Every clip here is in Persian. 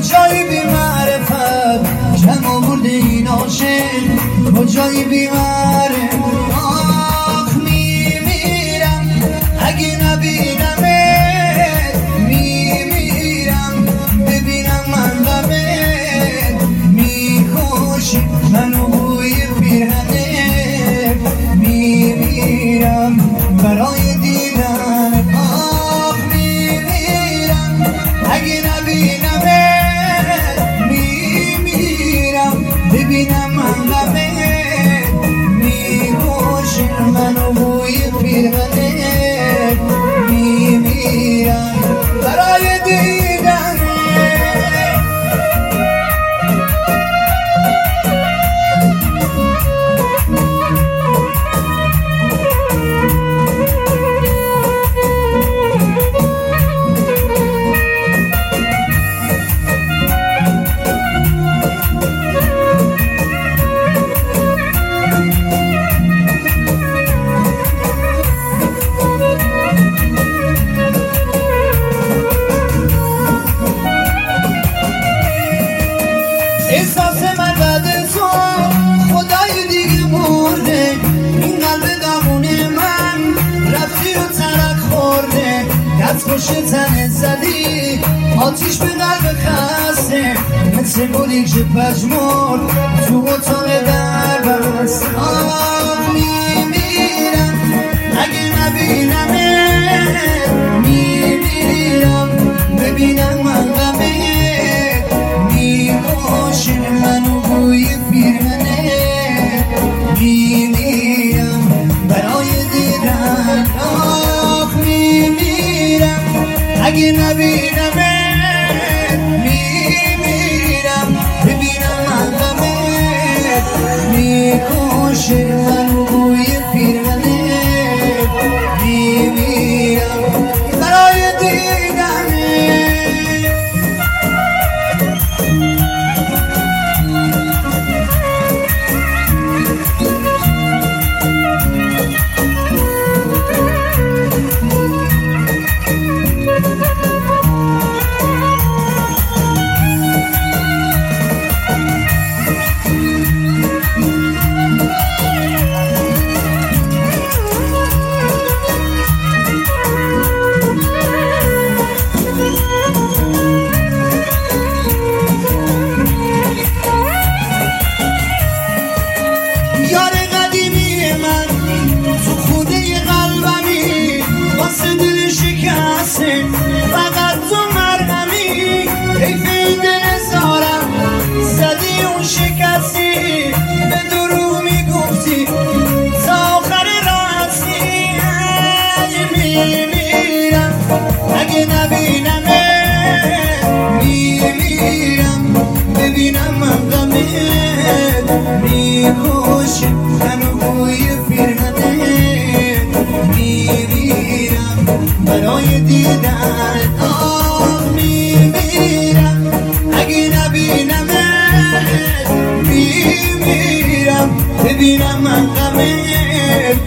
کجای بی معرفت جمع برده این عاشق کجای بی معرفت آخ میمیرم اگه نبینمت میمیرم ببینم من غمت میکشی منو بوی پیرهنت میمیرم برای دیدن آخ میمیرم اگه نبینمت میمیرم ببینم من غمت میکشی منو بوی پیرهنت میمیرم برای دیدن احساس من بعد تو خدای دیگه مرده این قلب داغونه من رفتی و ترک خورده دستکش تنت زدی آتیش به قلب خسته مثل گلی که پژمرد تو اتاق در بست آه میمیرم اگه نبینمت میمیرم ببینم من غمت میکشی منو بوی پیرهنت میمیرم برای دیدن آخ میمیرم اگه نبینمت میمیرم ببینم من غمت میکشی منو بوی پیرهنت میمیرم برای دیدن یار قدیمی من تو خوده قلبمی واسه دل شکسته فقط تو مرهمی حیف این دل زارم زدی اون شکستی به دروغ میگفتی تا آخر راستی اگه میمیرم اگه نبینمت میمیرم ببینم من غمت میکشی منو بوی پیرهنت میمیرم برای دیدن آه میمیرم اگه نبینمت میمیرم ببینم من غمت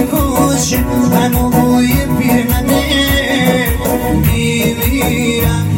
میکشی منو بوی پیرهنت میمیرم